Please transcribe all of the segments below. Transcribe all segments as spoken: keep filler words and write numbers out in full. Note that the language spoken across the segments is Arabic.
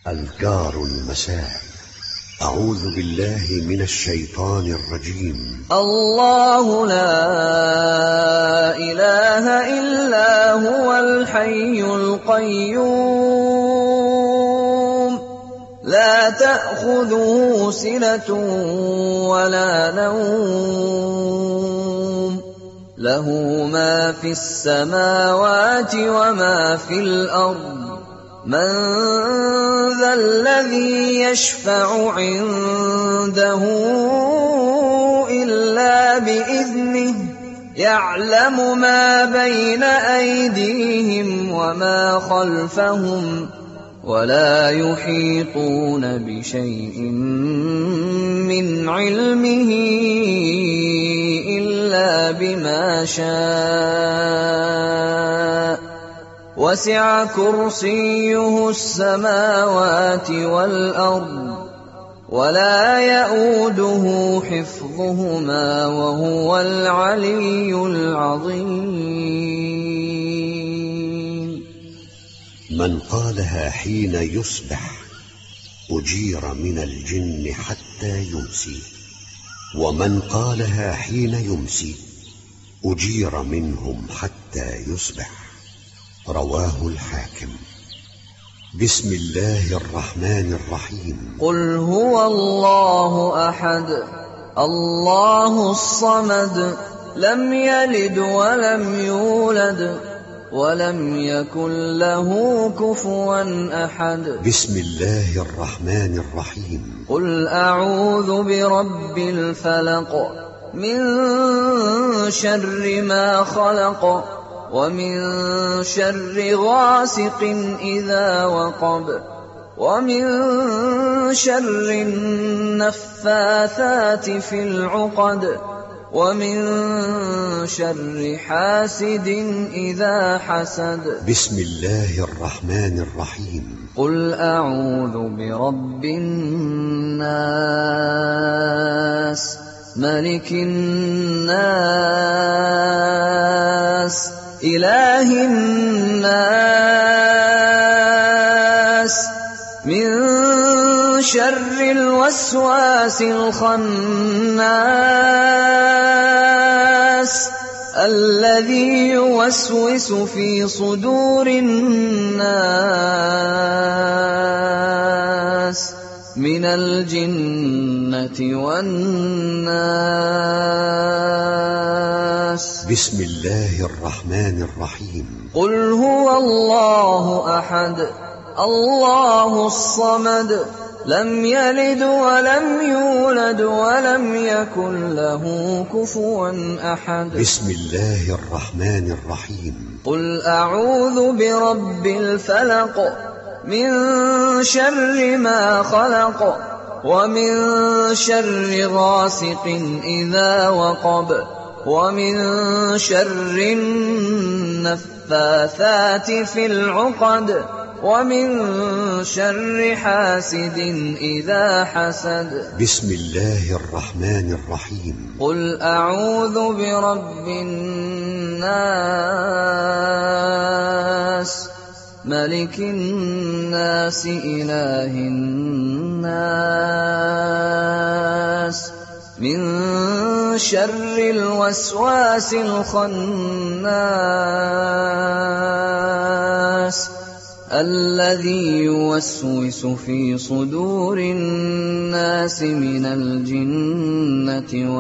أذكار المساء. أعوذ بالله من الشيطان الرجيم. الله لا إله إلا هو الحي القيوم لا تأخذه سنة ولا نوم له ما في السماوات وما في الأرض من ذا الذي يشفع عنده إلا بإذنه يعلم ما بين أيديهم وما خلفهم ولا يحيطون بشيء من علمه إلا بما شاء وسع كرسيه السماوات والأرض ولا يئوده حفظهما وهو العلي العظيم. من قالها حين يصبح أجير من الجن حتى يمسي، ومن قالها حين يمسي أجير منهم حتى يصبح. رواه الحاكم. بسم الله الرحمن الرحيم. قل هو الله أحد الله الصمد لم يلد ولم يولد ولم يكن له كفوا أحد. بسم الله الرحمن الرحيم. قل أعوذ برب الفلق من شر ما خلق ومن شر غاسق إذا وقب ومن شر النفاثات في العقد ومن شر حاسد إذا حسد. بسم الله الرحمن الرحيم. قل أعوذ برب الناس ملك الناس إله الناس من شر الوسواس الخناس الذي يوسوس في صدور الناس من الجنة والناس. بسم الله الرحمن الرحيم. قل هو الله أحد الله الصمد لم يلد ولم يولد ولم يكن له كفوا أحد. بسم الله الرحمن الرحيم. قل أعوذ برب الفلق من شر ما خلق ومن شر غاسق إذا وقب ومن شر النفاثات في العقد ومن شر حاسد إذا حسد. بسم الله الرحمن الرحيم. قل أعوذ برب الناس ملك الناس إله الناس من شر الوسواس الخناس الذي يوسوس في صدور الناس من الجنة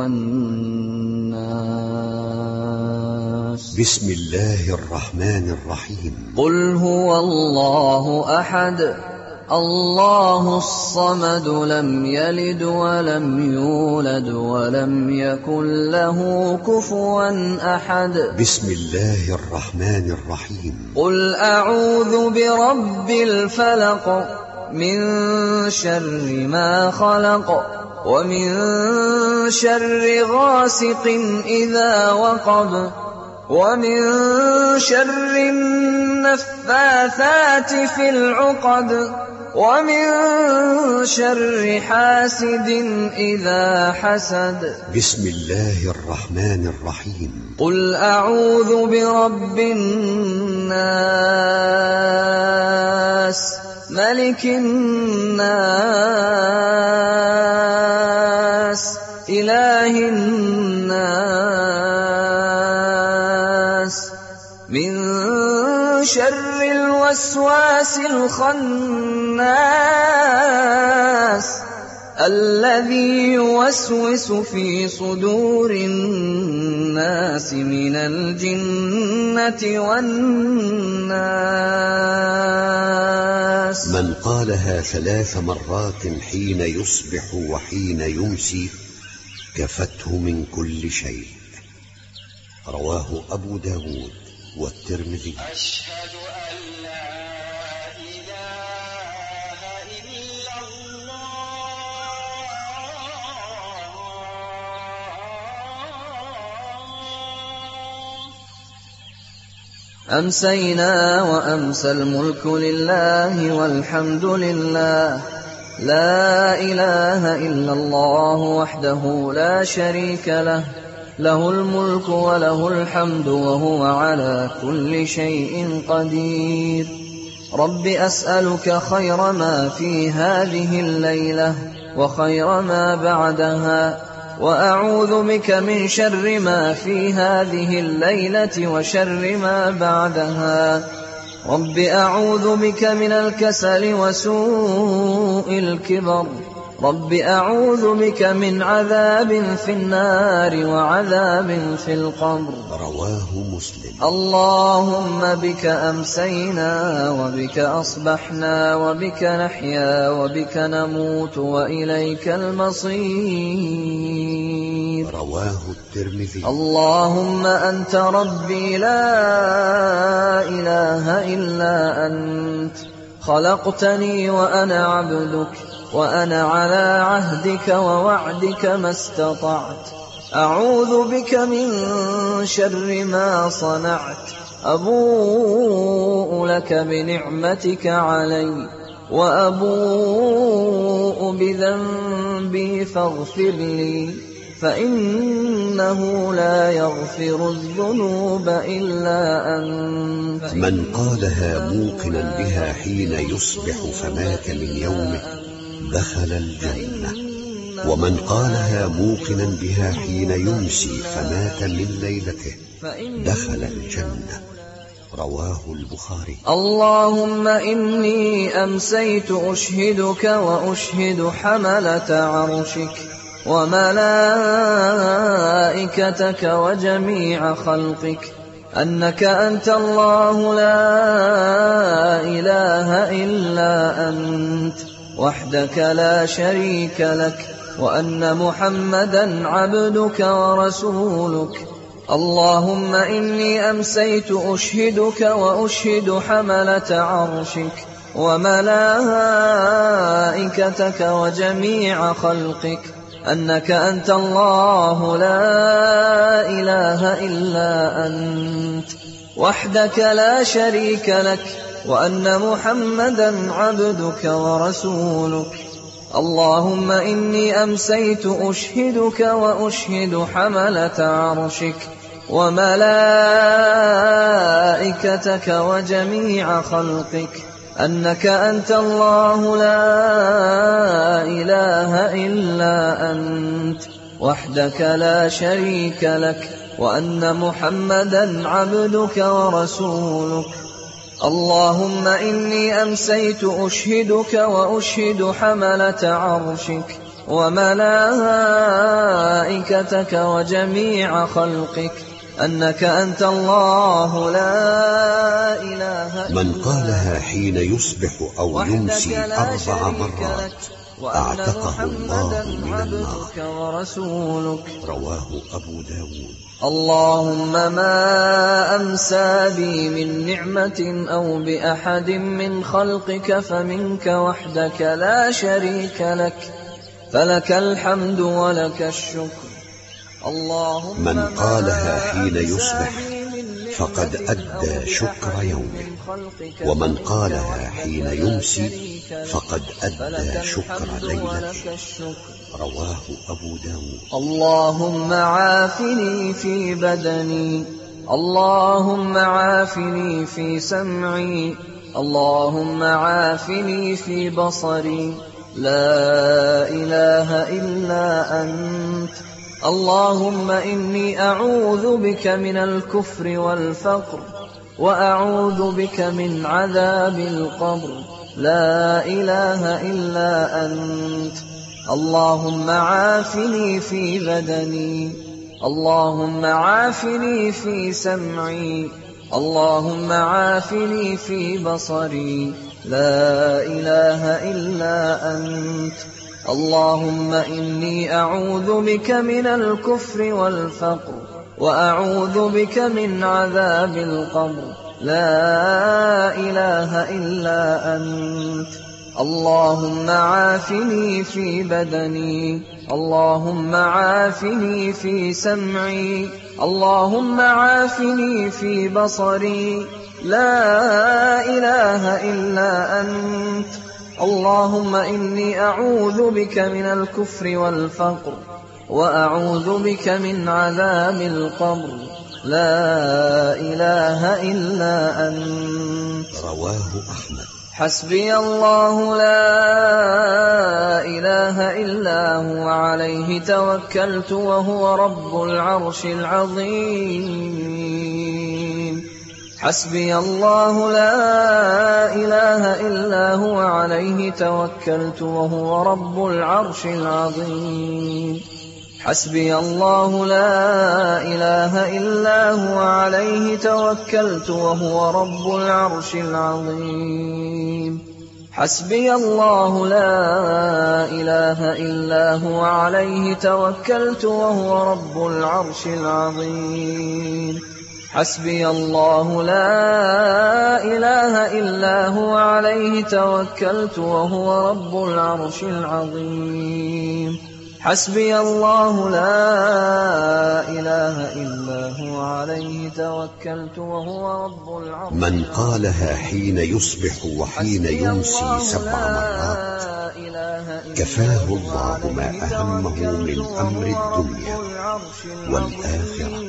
والناس. بسم الله الرحمن الرحيم. قل هو الله أحد الله الصمد لم يلد ولم يولد ولم يكن له كفوا أحد. بسم الله الرحمن الرحيم. قل أعوذ برب الفلق من شر ما خلق ومن شر غاسق إذا وقب ومن شر النفاثات في العقد ومن شر حاسد إذا حسد. بسم الله الرحمن الرحيم. قل أعوذ برب الناس ملك الناس إله الناس من شر الوسواس الخناس الذي يوسوس في صدور الناس من الجنة والناس. من قالها ثلاث مرات حين يصبح وحين يمسي كفته من كل شيء. رواه أبو داود والترمذي. أشهد أن لا إله إلا الله. أمسينا وأمسى الملك لله والحمد لله، لا إله إلا الله وحده لا شريك له، له الملك وله الحمد وهو على كل شيء قدير. رب أسألك خير ما في هذه الليلة وخير ما بعدها، وأعوذ بك من شر ما في هذه الليلة وشر ما بعدها. رب أعوذ بك من الكسل وسوء الكبر. رب أعوذ بك من عذاب في النار وعذاب في القبر. رواه مسلم. اللهم بك أمسينا وبك أصبحنا وبك نحيا وبك نموت وإليك المصير. رواه الترمذي. اللهم أنت ربي لا إله إلا أنت، خلقتني وأنا عبدك، وأنا على عهدك ووعدك ما استطعت. أعوذ بك من شر ما صنعت. أبوء لك بنعمتك علي وأبوء بذنبي فاغفر لي، فإنه لا يغفر الذنوب إلا أنت. من قالها موقنا بها حين يصبح فمات من يومه دخل الجنة، ومن قالها موقنا بها حين يمسي فمات من ليلته دخل الجنة. رواه البخاري. اللهم إني أمسيت أشهدك وأشهد حملة عرشك وملائكتك وجميع خلقك أنك أنت الله لا إله إلا أنت وحدك لا شريك لك، وأن محمدا عبدك ورسولك. اللهم إني أمسيت أشهدك وأشهد حملة عرشك وملائكتك وجميع خلقك أنك أنت الله لا إله إلا أنت وحدك لا شريك لك، وأن محمدا عبدك ورسولك. اللهم إني أمسيت أشهدك وأشهد حملة عرشك وملائكتك وجميع خلقك أنك أنت الله لا إله إلا أنت وحدك لا شريك لك، وأن محمدا عبدك ورسولك. اللهم إني أمسيت أشهدك وأشهد حملة عرشك وملائكتك وجميع خلقك أنك أنت الله لا إله إلا أنت. من قالها حين يصبح أو يمسي أربع مرات أعتقه الله من النار. رواه أبو داود. اللهم ما أمسى بي من نعمة أو بأحد من خلقك فمنك وحدك لا شريك لك، فلك الحمد ولك الشكر. اللهم من قالها حين يصبح فقد أدى شكر يومه، ومن قالها حين يمسي فقد أدى شكر ليلته. رواه أبو داود. اللهم عافني في بدني، اللهم عافني في سمعي، اللهم عافني في بصري لا إله إلا أنت اللهم إني أعوذ بك من الكفر والفقر وأعوذ بك من عذاب القبر لا إله إلا أنت اللهم عافني في بدني اللهم عافني في سمعي اللهم عافني في بصري لا إله إلا أنت اللهم إني أعوذ بك من الكفر والفقر وأعوذ بك من عذاب القبر لا إله إلا أنت اللهم عافني في بدني اللهم عافني في سمعي اللهم عافني في بصري لا إله إلا أنت اللهم إني أعوذ بك من الكفر والفقر وأعوذ بك من عذاب القبر لا إله إلا أنت. رواه أحمد. حسبي الله لا إله إلا هو عليه توكلت وهو رب العرش العظيم. حسبي الله لا إله إلا هو عليه توكلت وهو رب العرش العظيم. حسبي الله لا إله إلا هو عليه توكلت وهو رب العرش العظيم. حسبي الله لا إله إلا هو عليه توكلت وهو رب العرش العظيم. حسبي الله لا إله إلا هو عليه توكلت وهو رب العرش العظيم. حسبي الله لا إله إلا هو عليه توكلت وهو رب العرش العظيم. من قالها حين يصبح وحين يمسي سبع مرات كفاه الله ما أهمه من أمر الدنيا والآخرة.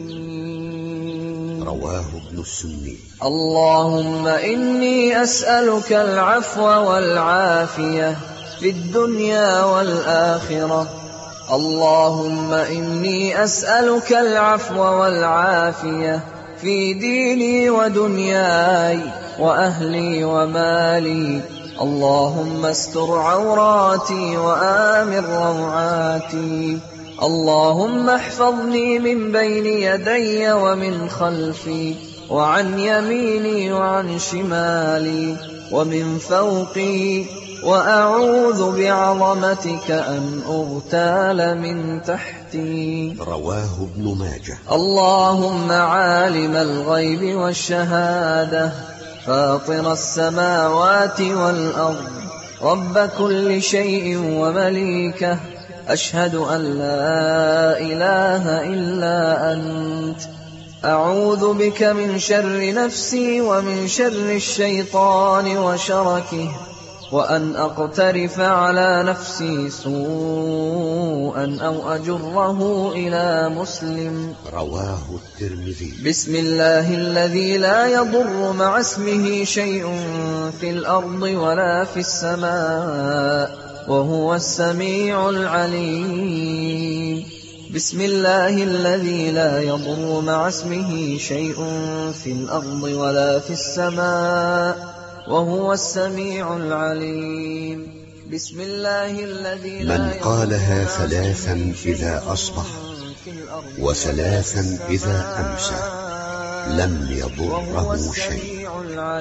رواه ابن السني. اللهم إني أسألك العفو والعافية في الدنيا والآخرة. اللهم إني أسألك العفو والعافية في ديني ودنياي وأهلي ومالي. اللهم استر عوراتي وآمن روعاتي. اللهم احفظني من بين يدي ومن خلفي وعن يميني وعن شمالي ومن فوقي وأعوذ بعظمتك أن أغتال من تحتي. رواه ابن ماجه. اللهم عالم الغيب والشهادة فاطر السماوات والأرض رب كل شيء ومليكه أشهد أن لا إله إلا أنت أعوذ بك من شر نفسي ومن شر الشيطان وشركه وأن أقترف على نفسي سوءا أو أجره إلى مسلم. رواه الترمذي. بسم الله الذي لا يضر مع اسمه شيء في الأرض ولا في السماء وهو السميع العليم. بسم الله الذي لا يضر مع اسمه شيء في الأرض ولا في السماء وهو السميع العليم. بسم الله الذي لا من قالها ثلاثا إذا أصبح وثلاثا إذا أمسى لم يضره شيء.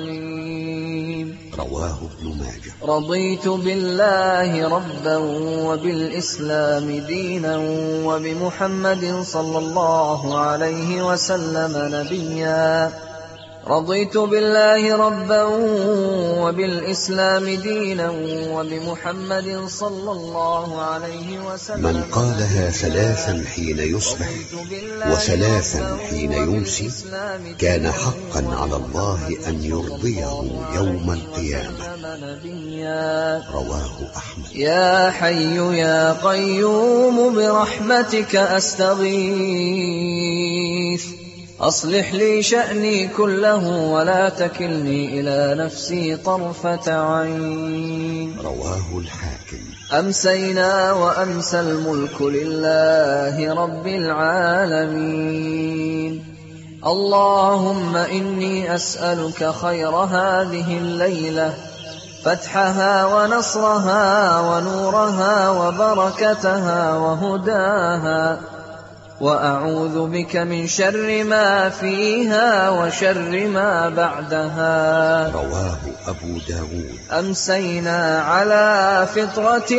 رواه ابن ماجه. رضيت بالله ربا وبالإسلام دينا وبمحمد صلى الله عليه وسلم نبيا. رضيت بالله ربا وبالإسلام دينا وبمحمد صلى الله عليه وسلم. من قالها ثلاثا حين يصبح وثلاثا حين يمسي كان حقا على الله أن يرضيه يوم القيامة. رواه أحمد. يا حي يا قيوم برحمتك أستغيث أصلح لي شأني كله ولا تكلني إلى نفسي طرفة عين. رواه الحاكم. أمسينا وأمسى الملك لله رب العالمين. اللهم إني أسألك خير هذه الليلة، فتحها ونصرها ونورها وبركتها وهداها، وأعوذ بك من شر ما فيها وشر ما بعدها. رواه أبو داود. أمسينا على فطرة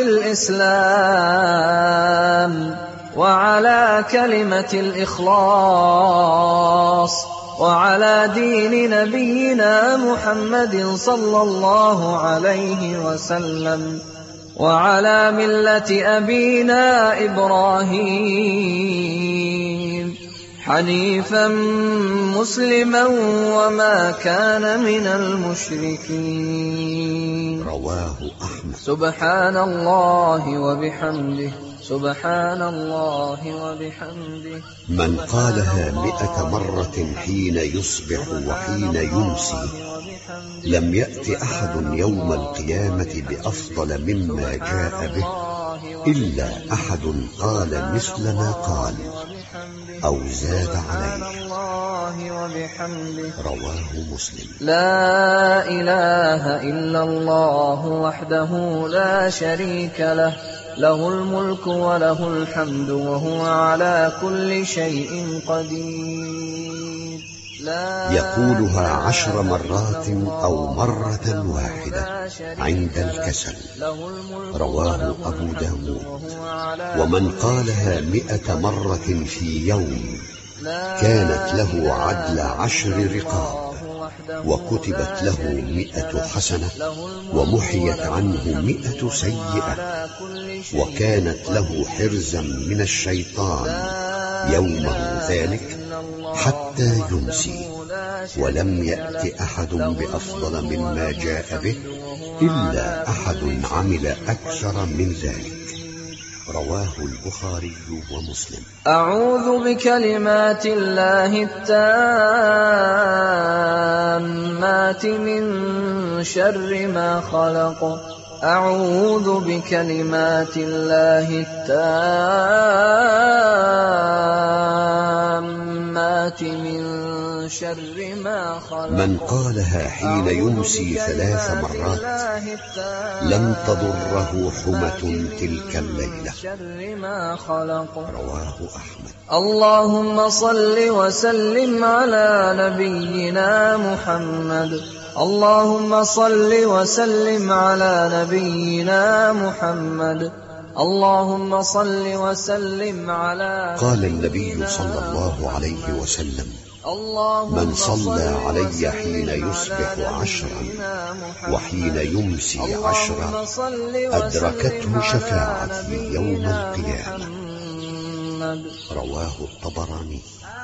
الإسلام وعلى كلمة الإخلاص وعلى دين نبينا محمد صلى الله عليه وسلم وعلى ملة أبينا إبراهيم حنيفا مسلما وما كان من المشركين. رواه أحمد. سبحان الله وبحمده سبحان الله وبحمده. من قالها مئة مرة حين يصبح وحين يمسي لم يأت أحد يوم القيامة بأفضل مما جاء به إلا أحد قال مثل ما قال أو زاد عليه. رواه مسلم. لا إله إلا الله وحده لا شريك له، له الملك وله الحمد وهو على كل شيء قدير. يقولها عشر مرات أو مرة واحدة عند الكسل. رواه أبو داود. ومن قالها مئة مرة في يوم كانت له عدل عشر رقاب، وكتبت له مئة حسنة ومحيت عنه مئة سيئة، وكانت له حرزا من الشيطان يومه ذلك حتى يمسي، ولم يأت أحد بأفضل مما جاء به إلا أحد عمل أكثر من ذلك. رواه البخاري ومسلم. أعوذ بكلمات الله التامات من شر ما خلق. أعوذ بكلمات الله التامات من شر ما خلق. من قالها حين يمسي ثلاث مرات لم تضره حمة تلك الليلة. رواه أحمد. اللهم صل وسلم على نبينا محمد. اللهم صل وسلم على نبينا محمد. اللهم صل وسلم على. قال النبي صلى الله عليه وسلم: من صلى علي حين يصبح عشرا وحين يمسي عشرا أدركته شفاعتي يوم القيامة. رواه الطبراني.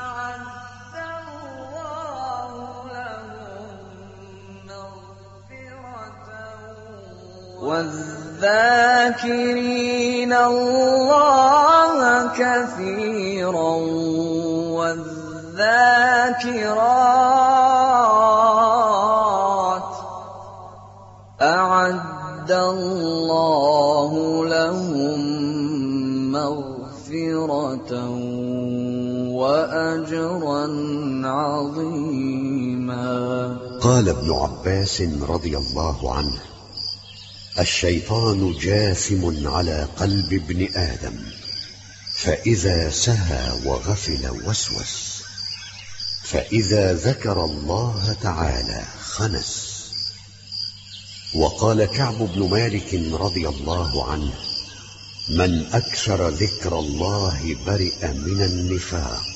والذاكرين الله كثيرا والذاكرات أعد الله لهم مغفرة وأجرا عظيما. قال ابن عباس رضي الله عنه: الشيطان جاثم على قلب ابن آدم، فإذا سهى وغفل وسوس، فإذا ذكر الله تعالى خنس. وقال كعب بن مالك رضي الله عنه: من أكثر ذكر الله برئ من النفاق.